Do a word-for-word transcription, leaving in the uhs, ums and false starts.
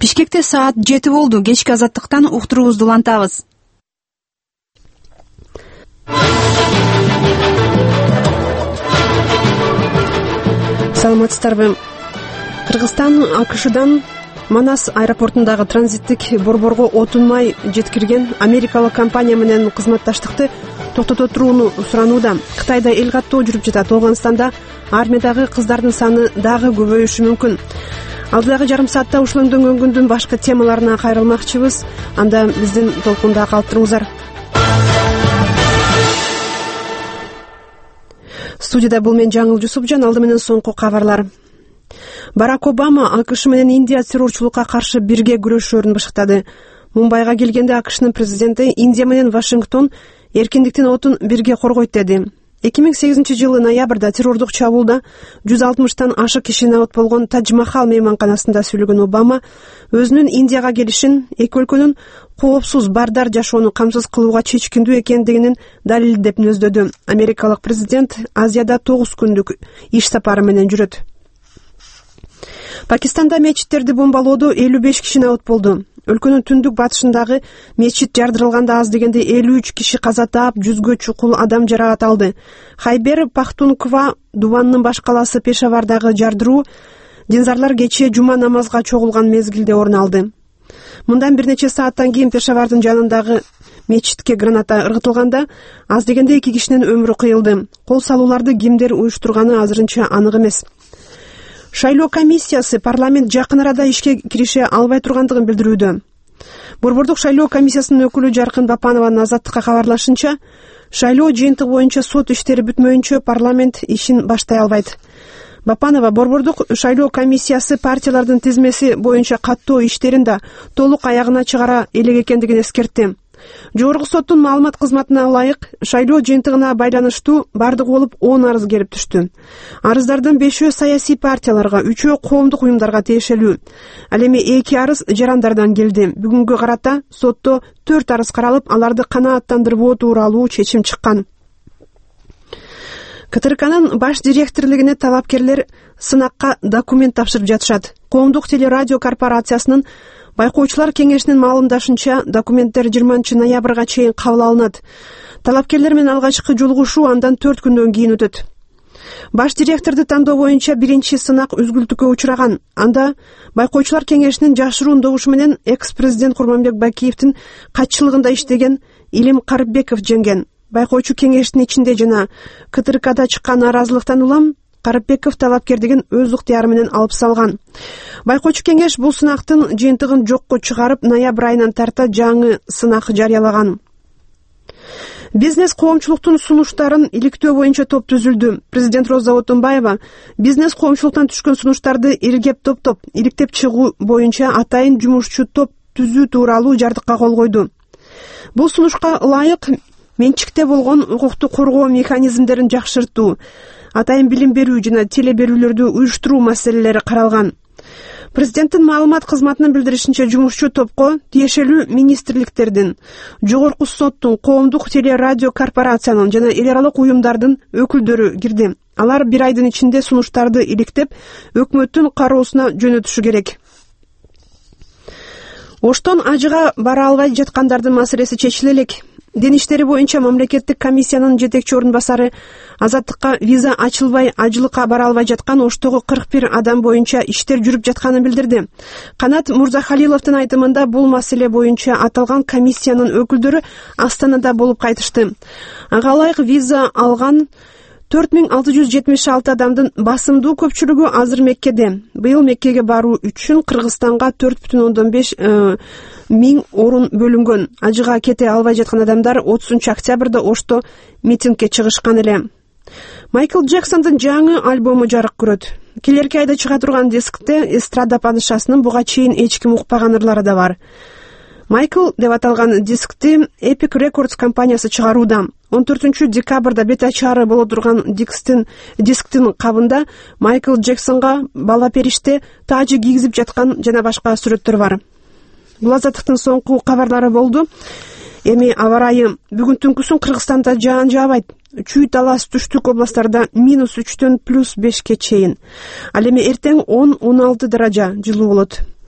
Бишкекте саат жети болду. Кечки азаттыктан уктуруубузду улантабыз. Саламатсыздарбы? Кыргызстан АКШдан Манас аэропортундагы транзиттик борборго отун май жеткирген америкалык компания менен кызматташтыкты токтото турууну суранууда. Кытайда эл каттоо жүрүп жатат. Ооганстанда армиядагы кыздардын саны дагы көбөйүшү мүмкүн. Алдыдагы жарым саатта ушул өңдөнгөн күндүн башка темаларына кайрылмакчыбыз. Анда биздин толкунда калып туруңуздар. Студияда бул мен Жаңыл Жусупжан. Алды менен соңку кабарлар. Барак Обама АКШ менен Индия террорчулукка каршы бирге күрөшөөрүн башкартады. Мумбайга келгенде АКШнын президенти Индия менен Вашингтон эркиндиктин отун бирге коргойт деди. эки миң сегизинчи жылы ноябрда террордук чабуулда жүз алтымыштан ашык киши набат болгон Тадж Махал мейманканасында сүйлөгөн Обама өзүнүн Индияга келишин эки өлкөнүн коопсуз бардар жашоону камсыз кылууга чечкиндүү экендигин далилдеп нөздөдү. Америкалык президент Азияда тогуз күндүк иш сапары менен жүрөт. Пакистанда мечиттерди бомбалоодо элүү беш киши набат болду. Өлкөнүн түндүк батышындагы мечит жардырылганда аз дегенде элүү үч киши каза таап, жүзгө чукул адам жаракат алды. Хайбер Пахтунква дубанынын баш калаасы Пешавардагы жардыруу динзарлар кечээ жума намазга чогулган мезгилде орун алды. Мындан бир нече сааттан кийин Пешавардын жанындагы мечитке граната ыргытылганда аз дегенде эки кишинин өмүрү кыйылды. Кол салууларды кимдер уюштурганы азырынча анык эмес. Шайлоо комиссиясы парламент жакын арада ишке кирише албай тургандыгын билдирүүдө. Борбордук шайлоо комиссиясынын өкүлү Жаркын Бапанованын Азаттыкка кабарлашынча, шайлоо жыйынтыгы боюнча сот иштери бүтмөйүнчө парламент ишин баштай албайт. Бапанова борбордук шайлоо комиссиясы партиялардын тизмеси боюнча каттоо иштерин да толук аягына чыгара элек экендигин эскертти. Жогорку соттун маалымат кызматына ылайык, шайлоо жыйынтыгына байланыштуу бардыгы болуп он арыз келип түштү. Арыздардын бешөө саясий партияларга, үчөө коомдук уюмдарга тиешелүү. Ал эми эки арыз жарандардан келди. Бүгүнгү карата сотто төрт арыз каралып, аларды канааттандырбоо тууралуу чечим чыккан. КТРКнын баш директорлигине талапкерлер сынакка документ тапшырып жатышат. Коомдук телерадио корпорациясынын Байкоочулар кеңешинин маалымдашынча, документтер жыйырманчы ноябрга чейин кабыл алынат. Талапкерлер менен алгачкы жолугушуу андан төрт күндөн кийин өтөт. Баш директорду тандоо боюнча биринчи сынак үзгүлтүккө учураган. Анда Байкоочулар кеңешинин жашыруун добушу менен экс-президент Курманбек Бакиевдин катчылыгында иштеген Илим Карыбеков жеңген. Байкоочу кеңештин ичинде жана КТРКда чыккан наразылыктан улам Карыбеков талапкердигин өз ыктыяры менен алып салган. Байкоочу кеңеш бул сынактын жыйынтыгын жокко чыгарып, ноябрь айынан тарта жаңы сынак жарыялаган. Бизнес коомчулуктун сунуштарын иликтөө боюнча топ түзүлдү. Президент Роза Отунбаева бизнес коомчулуктан түшкөн сунуштарды иргеп топтоп, иликтеп чыгуу боюнча атайын жумушчу топ түзүү тууралуу жардыкка кол койду. Бул сунушка ылайык менчикте болгон укукту коргоо механизмдерин жакшыртуу, атайын билим берүү жана теле берүүлөрдү уюштуруу маселелери каралган. Президенттин маалымат кызматынын билдиришинче, жумушчу топко тиешелүү министрликтердин, жогорку соттун, коомдук теле радио корпорациянын жана эл аралык уюмдардын өкүлдөрү кирди. Алар бир айдын ичинде сунуштарды иликтеп, өкмөттүн кароосуна жөнөтүшү керек. Оштон ажыга бара албай жаткандардын маселеси чечиле элек. Дин иштери боюнча мамлекеттик комиссиянын жетекчи орун басары Азаттыкка виза ачылбай, ажылыкка бара албай жаткан Оштогу кырк бир адам боюнча иштер жүрүп жатканын билдирди. Канат Мурзахалиловдун айтымында бул маселе боюнча аталган комиссиянын өкүлдөрү Астанада болуп кайтышты. Ага ылайык виза алган төрт миң алты жүз жетимиш алты адамдын басымдуу көпчүлүгү азыр Меккеде. Быйыл Меккеге баруу үчүн Кыргызстанга төрт бүтүн ондон беш миң орун бөлүнгөн. Ажыга кете албай жаткан адамдар отузунчу октябрда Ошто митингге чыгышкан эле. Майкл Джексондун жаңы альбому жарык көрөт. Келерки айда чыга турган дискте эстрада падышасынын буга чейин эч ким укпаган ырлары да бар. Майкл деп аталган дискти Epic Records компаниясы чыгарууда. он төртүнчү декабрда бет ачары боло турган дисктин дисктин кабында Майкл Джексонго бала периште тажы кийгизип жаткан жана башка сүрөттөр бар. Бул Азаттыктын соңку кабарлары болду. Эми аба ырайы бүгүн түнкүсүн Кыргызстанда жаан жаабайт. Чүй талас түштүк областтарда минус үчтөн плюс бешке чейин. Ал эми эртең он он алты даража жылуу болот.